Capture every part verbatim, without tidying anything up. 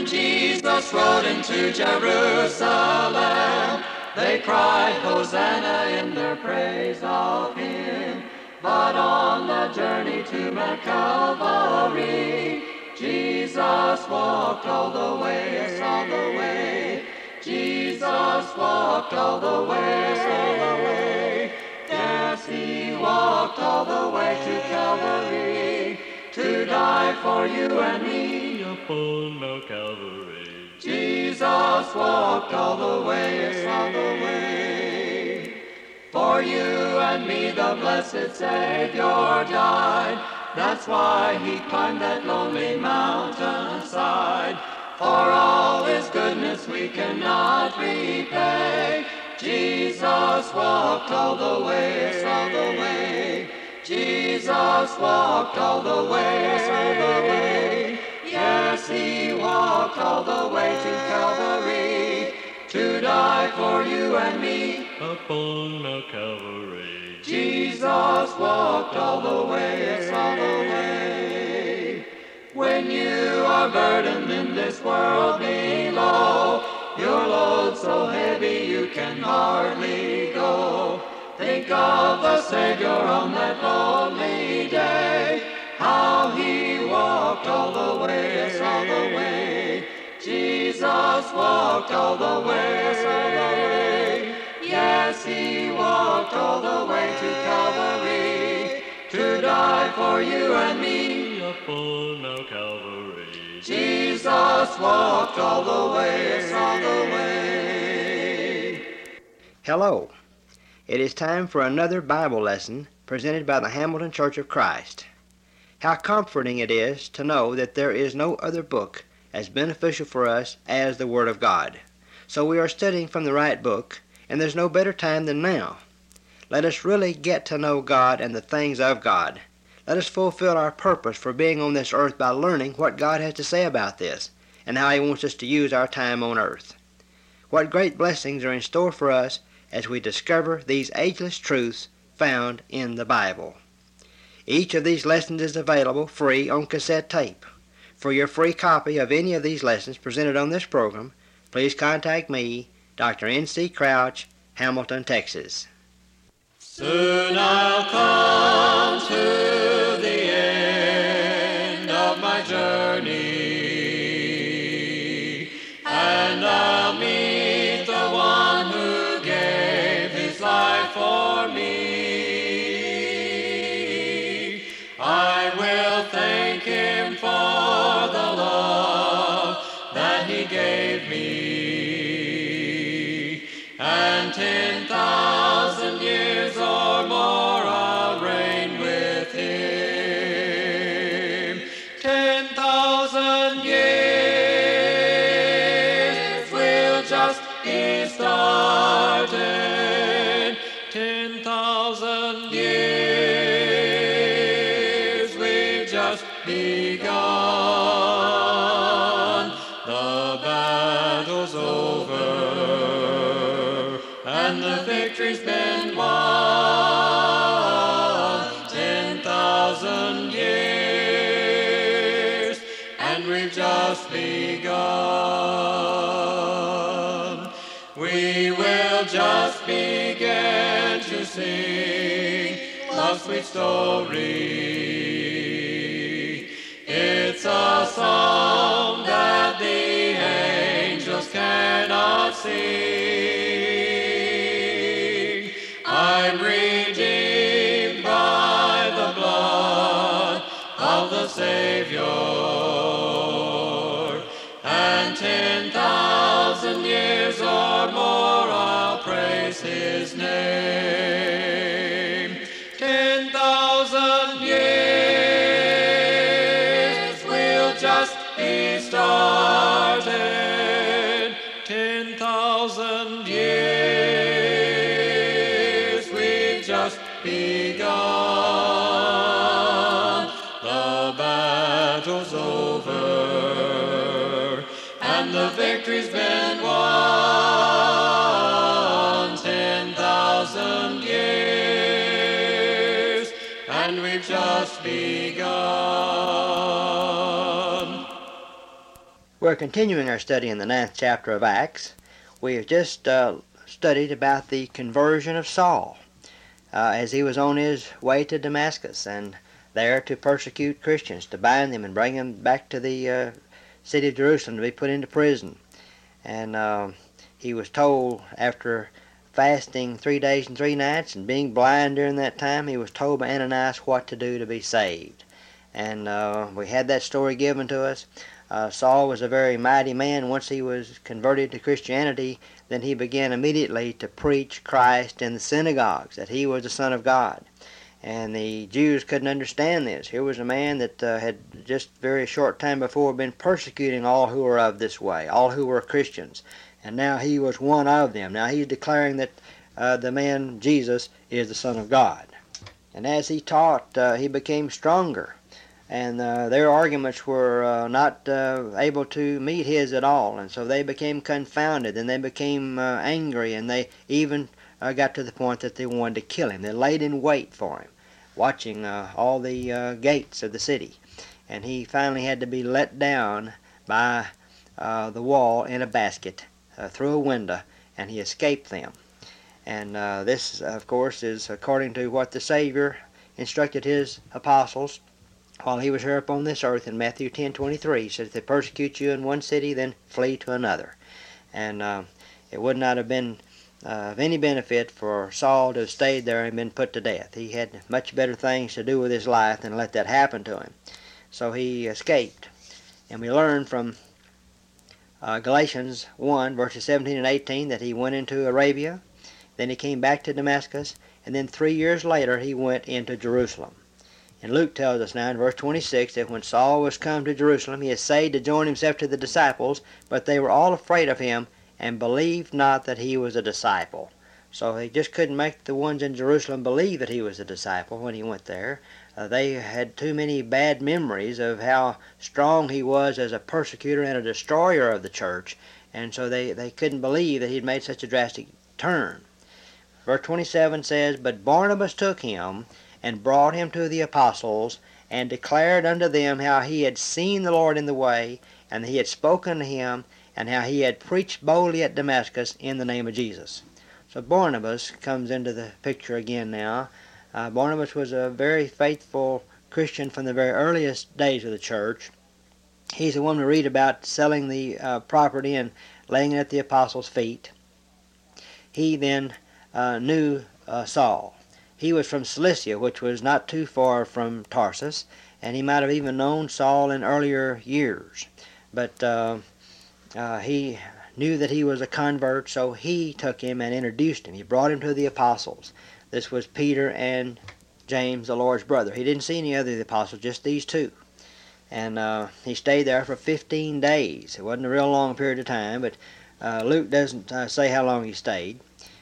When Jesus rode into Jerusalem, they cried Hosanna in their praise of him. But on the journey to Mount Calvary, Jesus walked all the way, all the way. Jesus walked all the way, all the way. Yes, he walked all the way to Calvary to die for you and me upon Mount Calvary. Jesus walked all the way, all the way. For you and me the blessed Savior died. That's why he climbed that lonely mountainside. For all his goodness we cannot repay. Jesus walked all the way, all the way. Jesus walked all the way, all the way. Yes, he walked all the way to Calvary to die for you and me upon Mount Calvary. Jesus walked all the way, all the way. When you are burdened in this world below, your load so heavy you can hardly go. Think of the Savior on that lonely day, how he walked all the way, all the way. Jesus walked all the way, all the way. Yes, he walked all the way to Calvary to die for you and me upon Mount Calvary. Jesus walked all the way, all the way. Hello. It is time for another Bible lesson presented by the Hamilton Church of Christ. How comforting it is to know that there is no other book as beneficial for us as the Word of God. So we are studying from the right book, and there's no better time than now. Let us really get to know God and the things of God. Let us fulfill our purpose for being on this earth by learning what God has to say about this and how he wants us to use our time on earth. What great blessings are in store for us as we discover these ageless truths found in the Bible. Each of these lessons is available free on cassette tape. For your free copy of any of these lessons presented on this program, please contact me, Doctor N C Crouch, Hamilton, Texas. Soon I'll come to the end of my journey, and I'll meet the one who gave his life for me. I will thank him for the love that he gave me, and ten thousand years or more I'll reign with him. Ten thousand years will just be started. Ten thousand years we've just begun. The battle's over and the victory's been won. Ten thousand years and we've just begun. We will just begin to sing love's sweet story. It's a song that the angels cannot sing. I'm redeemed by the blood of the Savior, and ten thousand years or more I'll praise his name. Ten thousand years will just be started. Ten thousand years we've just begun. The battle's over and the victory's been won. Ten thousand years and we've just begun. We're continuing our study in the ninth chapter of Acts. We have just uh, studied about the conversion of Saul uh, as he was on his way to Damascus and there to persecute Christians, to bind them and bring them back to the uh, city of Jerusalem to be put into prison. And uh, he was told, after fasting three days and three nights and being blind during that time, he was told by Ananias what to do to be saved. And uh, we had that story given to us. Uh, Saul was a very mighty man. Once he was converted to Christianity, then he began immediately to preach Christ in the synagogues, that he was the Son of God. And the Jews couldn't understand this. Here was a man that uh, had just very short time before been persecuting all who were of this way, all who were Christians. And now he was one of them. Now he's declaring that uh, the man Jesus is the Son of God. And as he taught, uh, he became stronger. And uh, their arguments were uh, not uh, able to meet his at all. And so they became confounded, and they became uh, angry, and they even uh, got to the point that they wanted to kill him. They laid in wait for him, watching uh, all the uh, gates of the city. And he finally had to be let down by uh, the wall in a basket uh, through a window, and he escaped them. And uh, this, of course, is according to what the Savior instructed his apostles while he was here upon this earth in Matthew ten twenty-three. He said, if they persecute you in one city, then flee to another. And uh, it would not have been uh, of any benefit for Saul to have stayed there and been put to death. He had much better things to do with his life than let that happen to him. So he escaped. And we learn from uh, Galatians one, verses seventeen and eighteen, that he went into Arabia, then he came back to Damascus, and then three years later he went into Jerusalem. And Luke tells us now in verse twenty-six that when Saul was come to Jerusalem, he essayed to join himself to the disciples, but they were all afraid of him and believed not that he was a disciple. So he just couldn't make the ones in Jerusalem believe that he was a disciple when he went there. Uh, they had too many bad memories of how strong he was as a persecutor and a destroyer of the church, and so they, they couldn't believe that he'd made such a drastic turn. Verse twenty-seven says, but Barnabas took him and brought him to the apostles, and declared unto them how he had seen the Lord in the way, and that he had spoken to him, and how he had preached boldly at Damascus in the name of Jesus. So Barnabas comes into the picture again now. Uh, Barnabas was a very faithful Christian from the very earliest days of the church. He's the one we read about selling the uh, property and laying it at the apostles' feet. He then uh, knew uh, Saul. He was from Cilicia, which was not too far from Tarsus, and he might have even known Saul in earlier years. But uh, uh, he knew that he was a convert, so he took him and introduced him. He brought him to the apostles. This was Peter and James, the Lord's brother. He didn't see any other of the apostles, just these two. And uh, he stayed there for fifteen days. It wasn't a real long period of time, but uh, Luke doesn't uh, say how long he stayed.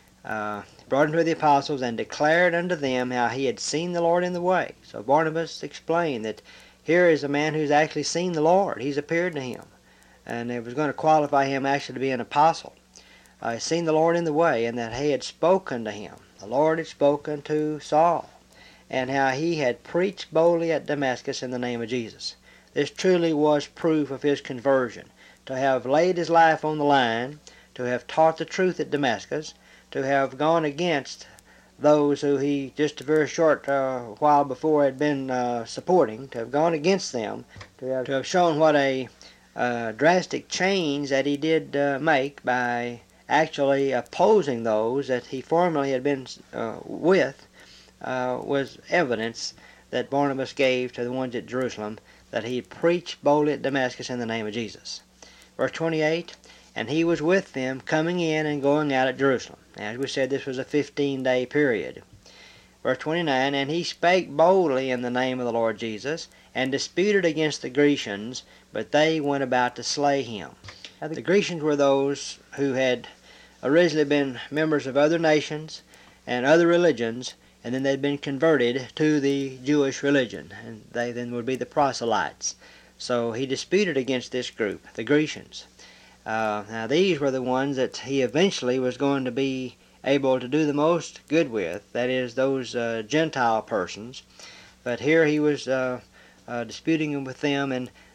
Uh, brought him to the apostles and declared unto them how he had seen the Lord in the way. So Barnabas explained that here is a man who's actually seen the Lord. He's appeared to him. And it was going to qualify him actually to be an apostle. Uh, he's seen the Lord in the way, and that he had spoken to him. The Lord had spoken to Saul, and how he had preached boldly at Damascus in the name of Jesus. This truly was proof of his conversion, to have laid his life on the line, to have taught the truth at Damascus, to have gone against those who he just a very short uh, while before had been uh, supporting, to have gone against them, to have, to have shown what a uh, drastic change that he did uh, make by actually opposing those that he formerly had been uh, with, uh, was evidence that Barnabas gave to the ones at Jerusalem that he preached boldly at Damascus in the name of Jesus. Verse twenty-eight, and he was with them coming in and going out at Jerusalem. Now, as we said, this was a fifteen-day period. Verse twenty-nine, and he spake boldly in the name of the Lord Jesus, and disputed against the Grecians, but they went about to slay him. Now, the Grecians were those who had originally been members of other nations and other religions, and then they'd been converted to the Jewish religion, and they then would be the proselytes. So he disputed against this group, the Grecians. Uh, now these were the ones that he eventually was going to be able to do the most good with, that is, those uh, Gentile persons. But here he was uh, uh, disputing with them, and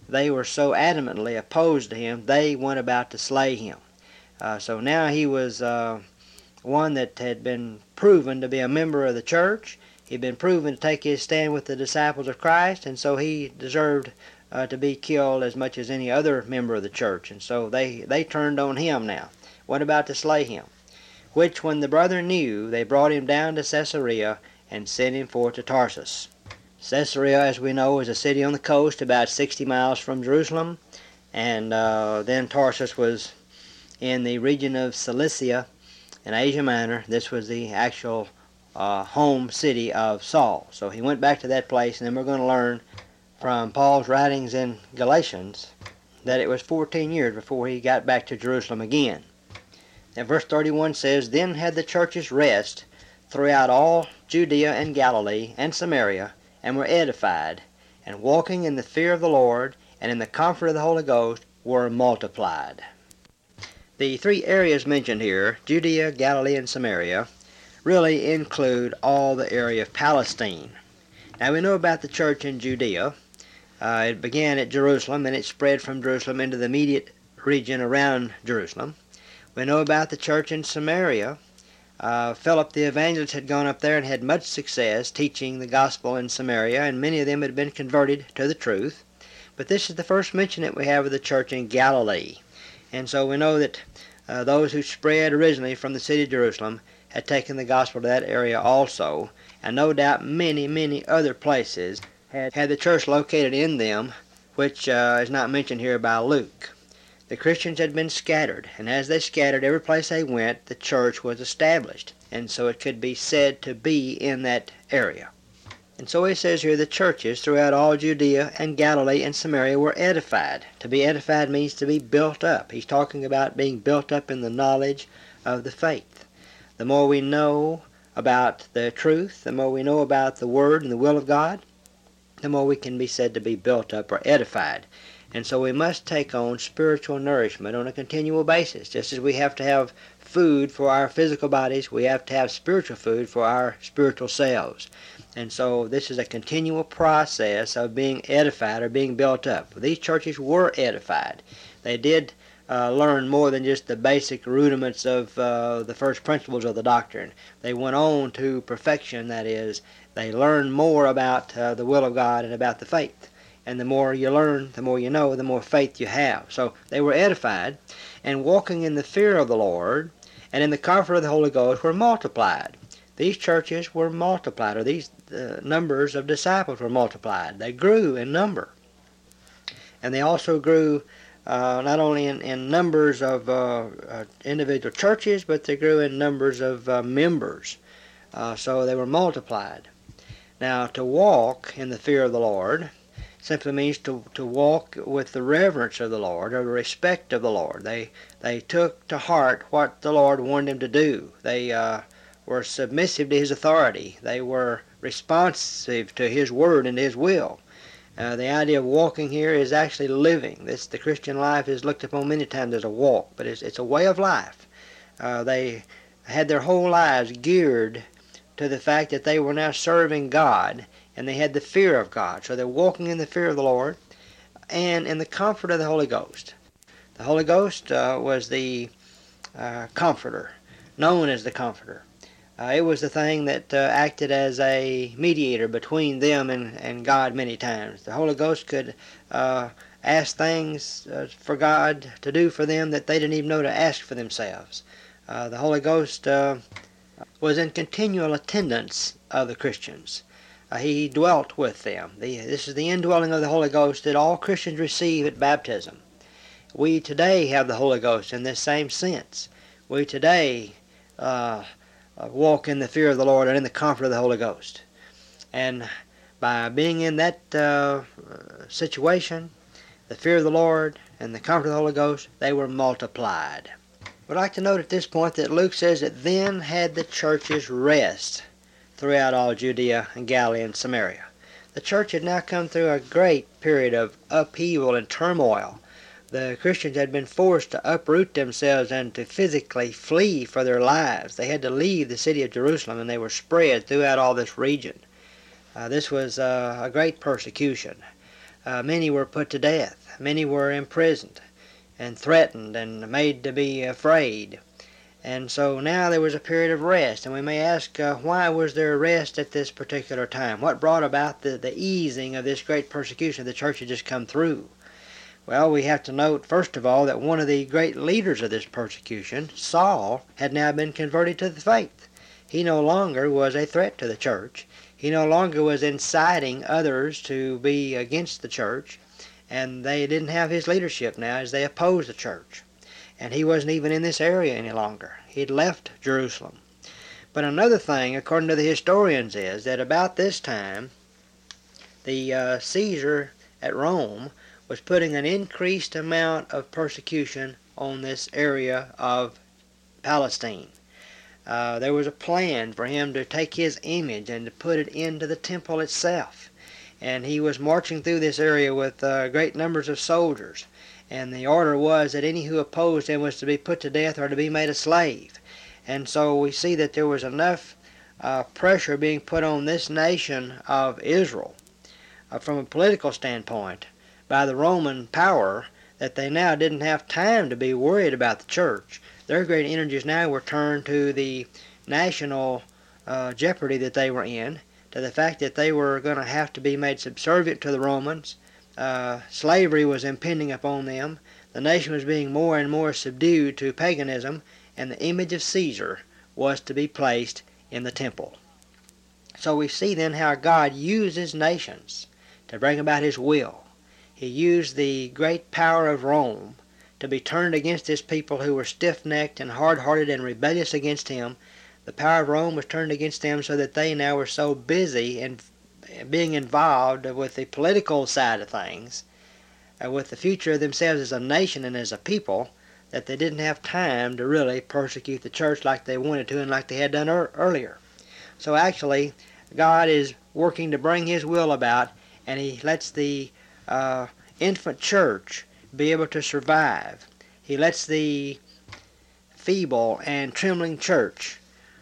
they were so adamantly opposed to him, they went about to slay him. Uh, so now he was uh, one that had been proven to be a member of the church. He'd been proven to take his stand with the disciples of Christ, and so he deserved uh, to be killed as much as any other member of the church. And so they, they turned on him now, went about to slay him. Which when the brethren knew, they brought him down to Caesarea and sent him forth to Tarsus. Caesarea, as we know, is a city on the coast about sixty miles from Jerusalem, and uh, then Tarsus was in the region of Cilicia in Asia Minor. This was the actual uh, home city of Saul. So he went back to that place, and then we're going to learn from Paul's writings in Galatians that it was fourteen years before he got back to Jerusalem again. And verse thirty-one says, Then had the churches rest throughout all Judea and Galilee and Samaria, and were edified, and walking in the fear of the Lord, and in the comfort of the Holy Ghost, were multiplied. The three areas mentioned here, Judea, Galilee, and Samaria, really include all the area of Palestine. Now we know about the church in Judea. Uh, it began at Jerusalem, and it spread from Jerusalem into the immediate region around Jerusalem. We know about the church in Samaria. Uh, Philip the evangelist had gone up there and had much success teaching the gospel in Samaria, and many of them had been converted to the truth. But this is the first mention that we have of the church in Galilee. And so we know that uh, those who spread originally from the city of Jerusalem had taken the gospel to that area also, and no doubt many, many other places had, had the church located in them, which uh, is not mentioned here by Luke. The Christians had been scattered, and as they scattered, every place they went, the church was established, and so it could be said to be in that area. And so he says here, the churches throughout all Judea and Galilee and Samaria were edified. To be edified means to be built up. He's talking about being built up in the knowledge of the faith. The more we know about the truth, the more we know about the Word and the will of God, the more we can be said to be built up or edified. And so we must take on spiritual nourishment on a continual basis. Just as we have to have food for our physical bodies, we have to have spiritual food for our spiritual selves. And so this is a continual process of being edified or being built up. These churches were edified. They did uh, learn more than just the basic rudiments of uh, the first principles of the doctrine. They went on to perfection, that is, they learned more about uh, the will of God and about the faith. And the more you learn, the more you know, the more faith you have. So they were edified, and walking in the fear of the Lord and in the comfort of the Holy Ghost were multiplied. These churches were multiplied, or these uh, numbers of disciples were multiplied. They grew in number. And they also grew uh, not only in, in numbers of uh, uh, individual churches, but they grew in numbers of uh, members. Uh, so they were multiplied. Now, to walk in the fear of the Lord simply means to, to walk with the reverence of the Lord, or the respect of the Lord. They they took to heart what the Lord wanted them to do. They uh, were submissive to His authority. They were responsive to His word and His will. Uh, the idea of walking here is actually living. This the Christian life is looked upon many times as a walk, but it's, it's a way of life. Uh, they had their whole lives geared to the fact that they were now serving God, and they had the fear of God. So they're walking in the fear of the Lord and in the comfort of the Holy Ghost. The Holy Ghost uh, was the uh, comforter, known as the comforter. Uh, it was the thing that uh, acted as a mediator between them and, and God many times. The Holy Ghost could uh, ask things uh, for God to do for them that they didn't even know to ask for themselves. Uh, the Holy Ghost uh, was in continual attendance of the Christians. Uh, he dwelt with them. The, this is the indwelling of the Holy Ghost that all Christians receive at baptism. We today have the Holy Ghost in this same sense. We today uh, walk in the fear of the Lord and in the comfort of the Holy Ghost. And by being in that uh, situation, the fear of the Lord and the comfort of the Holy Ghost, they were multiplied. We'd like to note at this point that Luke says that then had the churches rest throughout all Judea and Galilee and Samaria. The church had now come through a great period of upheaval and turmoil. The Christians had been forced to uproot themselves and to physically flee for their lives. They had to leave the city of Jerusalem, and they were spread throughout all this region. Uh, this was uh, a great persecution. Uh, many were put to death. Many were imprisoned and threatened and made to be afraid. And so now there was a period of rest, and we may ask, uh, why was there rest at this particular time? What brought about the, the easing of this great persecution the church had just come through? Well, we have to note, first of all, that one of the great leaders of this persecution, Saul, had now been converted to the faith. He no longer was a threat to the church. He no longer was inciting others to be against the church, and they didn't have his leadership now as they opposed the church. And he wasn't even in this area any longer. He'd left Jerusalem. But another thing, according to the historians, is that about this time, the uh, Caesar at Rome was putting an increased amount of persecution on this area of Palestine. Uh, there was a plan for him to take his image and to put it into the temple itself. And he was marching through this area with uh, great numbers of soldiers. And the order was that any who opposed him was to be put to death or to be made a slave. And so we see that there was enough uh, pressure being put on this nation of Israel uh, from a political standpoint by the Roman power that they now didn't have time to be worried about the church. Their great energies now were turned to the national uh, jeopardy that they were in, to the fact that they were going to have to be made subservient to the Romans. Uh, slavery was impending upon them. The nation was being more and more subdued to paganism, and the image of Caesar was to be placed in the temple. So we see then how God uses nations to bring about his will. He used the great power of Rome to be turned against his people who were stiff-necked and hard-hearted and rebellious against him. The power of Rome was turned against them so that they now were so busy in being involved with the political side of things, uh, with the future of themselves as a nation and as a people, that they didn't have time to really persecute the church like they wanted to and like they had done er- earlier. So actually, God is working to bring his will about, and he lets the uh, infant church be able to survive. He lets the feeble and trembling church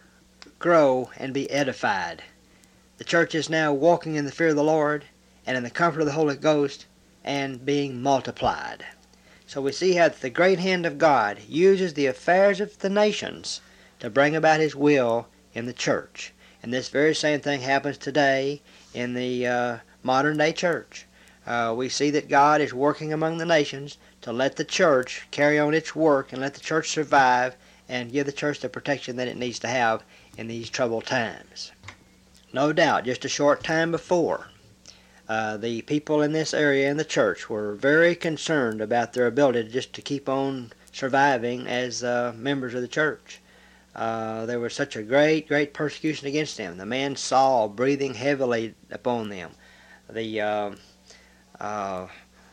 grow and be edified. The church is now walking in the fear of the Lord and in the comfort of the Holy Ghost and being multiplied. So we see how the great hand of God uses the affairs of the nations to bring about his will in the church. And this very same thing happens today in the uh, modern day church. Uh, we see that God is working among the nations to let the church carry on its work and let the church survive and give the church the protection that it needs to have in these troubled times. No doubt, just a short time before, uh, the people in this area in the church were very concerned about their ability just to keep on surviving as uh, members of the church. Uh, there was such a great, great persecution against them. The man Saul breathing heavily upon them. The uh, uh,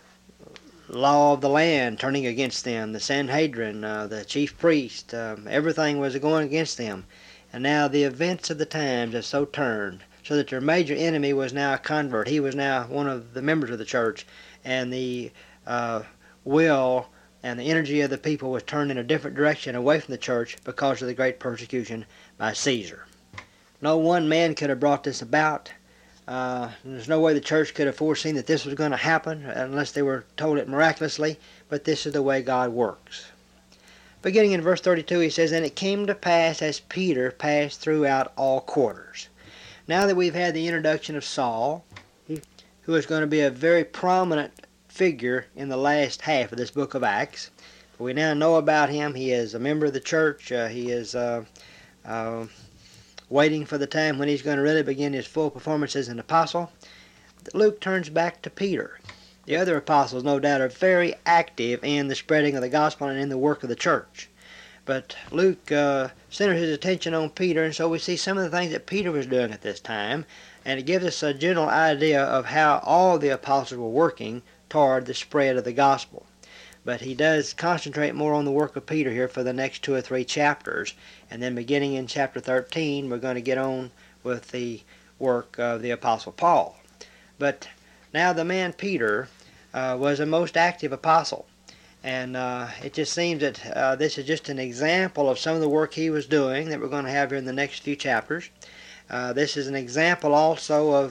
law of the land turning against them. The Sanhedrin, uh, the chief priest, uh, everything was going against them. And now the events of the times have so turned, so that their major enemy was now a convert. He was now one of the members of the church, and the uh, will and the energy of the people was turned in a different direction away from the church because of the great persecution by Caesar. No one man could have brought this about. Uh, there's no way the church could have foreseen that this was going to happen unless they were told it miraculously, but this is the way God works. Beginning in verse thirty-two, he says, "And it came to pass as Peter passed throughout all quarters." Now that we've had the introduction of Saul, who is going to be a very prominent figure in the last half of this book of Acts, we now know about him. He is a member of the church. Uh, he is uh, uh, waiting for the time when he's going to really begin his full performance as an apostle. Luke turns back to Peter. The other apostles, no doubt, are very active in the spreading of the gospel and in the work of the church. But Luke uh, centers his attention on Peter, and so we see some of the things that Peter was doing at this time, and it gives us a general idea of how all the apostles were working toward the spread of the gospel. But he does concentrate more on the work of Peter here for the next two or three chapters, and then beginning in chapter thirteen, we're going to get on with the work of the apostle Paul. But now the man Peter uh, was a most active apostle, and uh, it just seems that uh, this is just an example of some of the work he was doing that we're going to have here in the next few chapters. Uh, this is an example also of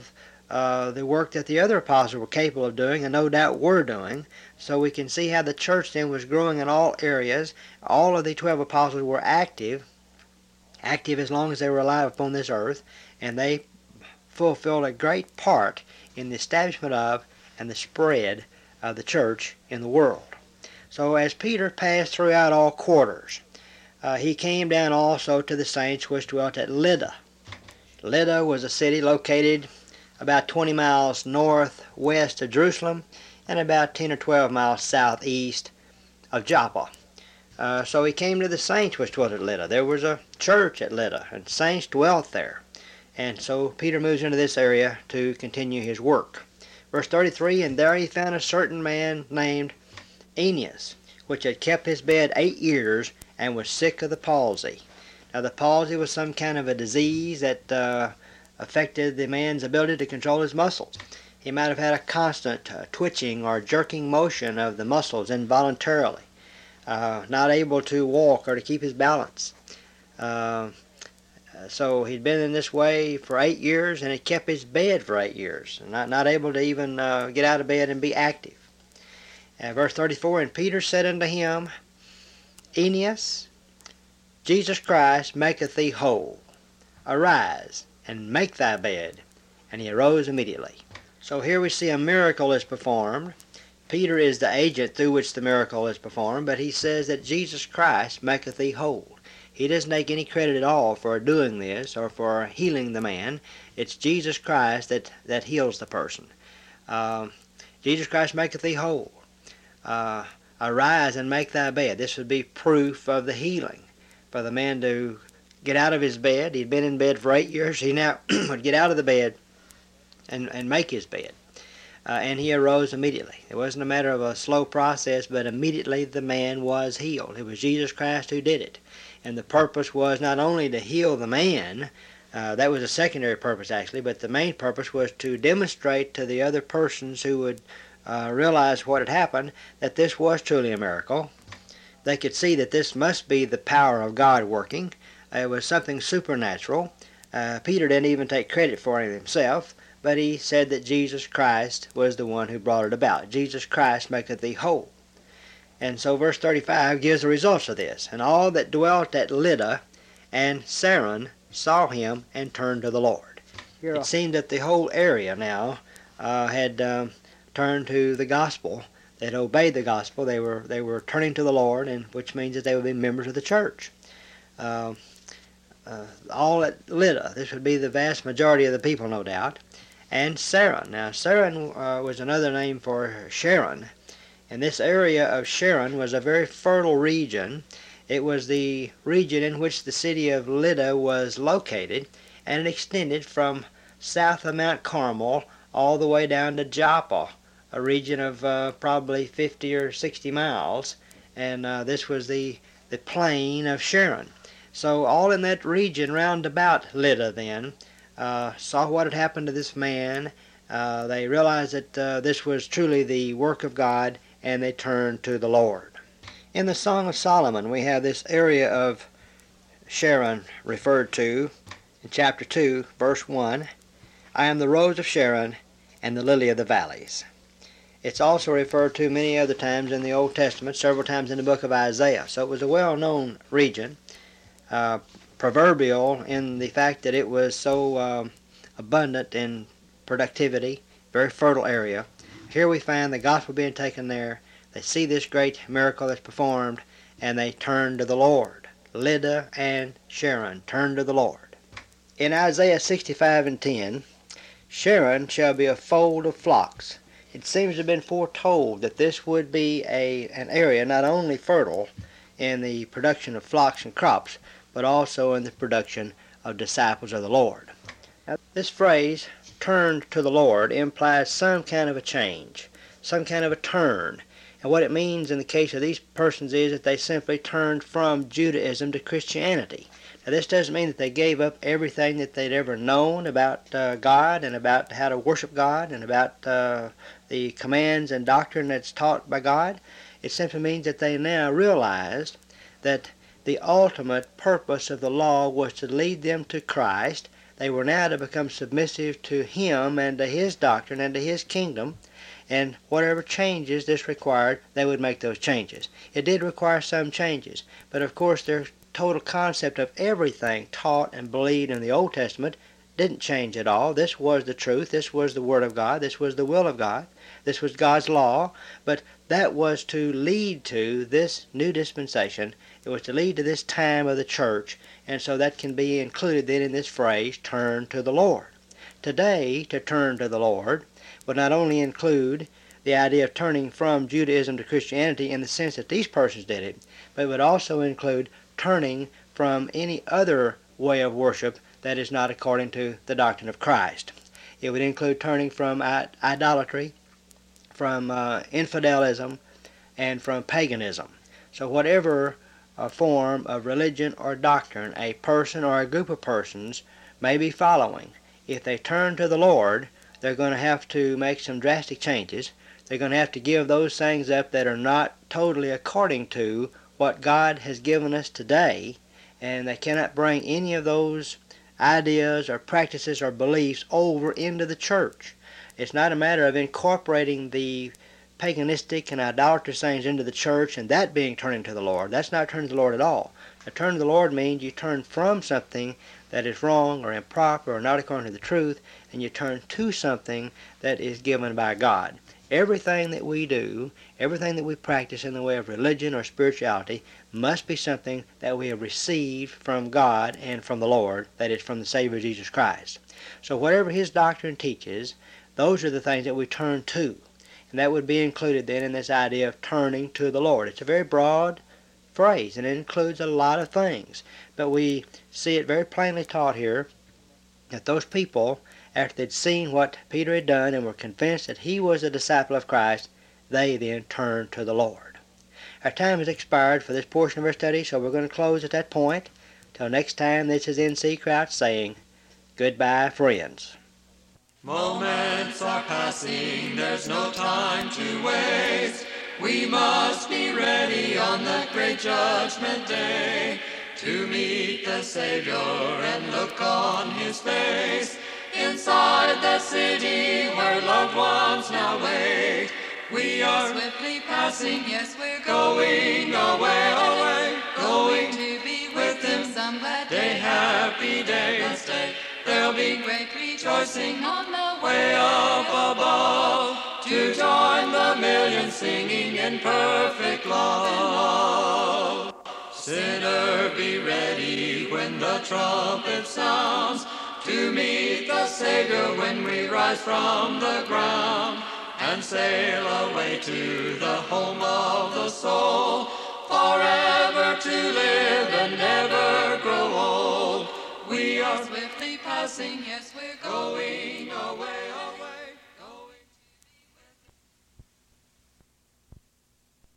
uh, the work that the other apostles were capable of doing, and no doubt were doing. So we can see how the church then was growing in all areas. All of the twelve apostles were active, active as long as they were alive upon this earth, and they fulfilled a great part in the establishment of and the spread of the church in the world. So as Peter passed throughout all quarters, uh, he came down also to the saints which dwelt at Lydda. Lydda was a city located about twenty miles northwest of Jerusalem and about ten or twelve miles southeast of Joppa. Uh, so he came to the saints which dwelt at Lydda. There was a church at Lydda, and saints dwelt there. And so Peter moves into this area to continue his work. Verse thirty-three, and there he found a certain man named Aeneas, which had kept his bed eight years, and was sick of the palsy. Now the palsy was some kind of a disease that uh, affected the man's ability to control his muscles. He might have had a constant uh, twitching or jerking motion of the muscles involuntarily, uh, not able to walk or to keep his balance. Uh, so he'd been in this way for eight years, and had kept his bed for eight years, not, not able to even uh, get out of bed and be active. Uh, verse thirty-four, and Peter said unto him, Aeneas, Jesus Christ maketh thee whole. Arise, and make thy bed. And he arose immediately. So here we see a miracle is performed. Peter is the agent through which the miracle is performed, but he says that Jesus Christ maketh thee whole. He doesn't take any credit at all for doing this or for healing the man. It's Jesus Christ that, that heals the person. Uh, Jesus Christ maketh thee whole. Uh, arise and make thy bed. This would be proof of the healing. For the man to get out of his bed, he'd been in bed for eight years, he now would get out of the bed and, and make his bed. Uh, and he arose immediately. It wasn't a matter of a slow process, but immediately the man was healed. It was Jesus Christ who did it. And the purpose was not only to heal the man, uh, that was a secondary purpose actually, but the main purpose was to demonstrate to the other persons who would uh, realize what had happened that this was truly a miracle. They could see that this must be the power of God working. Uh, it was something supernatural. Uh, Peter didn't even take credit for it himself, but he said that Jesus Christ was the one who brought it about. Jesus Christ maketh thee whole. And so verse thirty-five gives the results of this. And all that dwelt at Lydda and Saron saw him and turned to the Lord. Here it seemed that the whole area now uh, had um, turned to the gospel. They had obeyed the gospel. They were they were turning to the Lord, and which means that they would be members of the church. Uh, uh, all at Lydda. This would be the vast majority of the people, no doubt. And Saron. Now Saron uh, was another name for Sharon. And this area of Sharon was a very fertile region. It was the region in which the city of Lydda was located, and it extended from south of Mount Carmel all the way down to Joppa, a region of uh, probably fifty or sixty miles, and uh, this was the, the plain of Sharon. So all in that region round about Lydda then uh, saw what had happened to this man. Uh, they realized that uh, this was truly the work of God, and they turned to the Lord. In the Song of Solomon, we have this area of Sharon referred to in chapter two, verse one. I am the rose of Sharon and the lily of the valleys. It's also referred to many other times in the Old Testament, several times in the book of Isaiah. So it was a well-known region, uh, proverbial in the fact that it was so um, abundant in productivity, very fertile area. Here we find the gospel being taken there. They see this great miracle that's performed, and they turn to the Lord. Lydda and Sharon turn to the Lord. In Isaiah sixty-five and ten, Sharon shall be a fold of flocks. It seems to have been foretold that this would be a an area not only fertile in the production of flocks and crops, but also in the production of disciples of the Lord. Now, this phrase, turned to the Lord, implies some kind of a change, some kind of a turn. And what it means in the case of these persons is that they simply turned from Judaism to Christianity. Now this doesn't mean that they gave up everything that they'd ever known about uh, God and about how to worship God and about uh, the commands and doctrine that's taught by God. It simply means that they now realized that the ultimate purpose of the law was to lead them to Christ. They were now to become submissive to him and to his doctrine and to his kingdom, and whatever changes this required, they would make those changes. It did require some changes, but of course their total concept of everything taught and believed in the Old Testament didn't change at all. This was the truth. This was the Word of God. This was the will of God. This was God's law. But that was to lead to this new dispensation. It was to lead to this time of the church. And so that can be included then in this phrase, turn to the Lord. Today, to turn to the Lord would not only include the idea of turning from Judaism to Christianity in the sense that these persons did it, but it would also include turning from any other way of worship that is not according to the doctrine of Christ. It would include turning from idolatry, from uh, infidelism, and from paganism. So whatever uh, form of religion or doctrine a person or a group of persons may be following, if they turn to the Lord, they're going to have to make some drastic changes. They're going to have to give those things up that are not totally according to what God has given us today, and they cannot bring any of those ideas or practices or beliefs over into the church. It's not a matter of incorporating the paganistic and idolatrous things into the church and that being turning to the Lord. That's not turning to the Lord at all. A turn to the Lord means you turn from something that is wrong or improper or not according to the truth, and you turn to something that is given by God. Everything that we do, everything that we practice in the way of religion or spirituality must be something that we have received from God and from the Lord, that is, from the Savior Jesus Christ. So whatever His doctrine teaches, those are the things that we turn to. And that would be included then in this idea of turning to the Lord. It's a very broad phrase, and it includes a lot of things. But we see it very plainly taught here that those people, after they'd seen what Peter had done and were convinced that he was a disciple of Christ, they then turned to the Lord. Our time has expired for this portion of our study, so we're going to close at that point. Till next time, this is N C Crouch saying, goodbye, friends. Moments are passing, there's no time to waste. We must be ready on that great judgment day to meet the Savior and look on His face. Inside the city where loved ones now wait, we are swiftly passing, yes, we're going away, away, going to be with Him some glad day, happy day. There'll be great rejoicing on the way up above, to join the millions singing in perfect love. Sinner, be ready when the trumpet sounds, to meet the Savior when we rise from the ground, and sail away to the home of the soul, forever to live and never grow old. We are swiftly passing, yes, we're going away.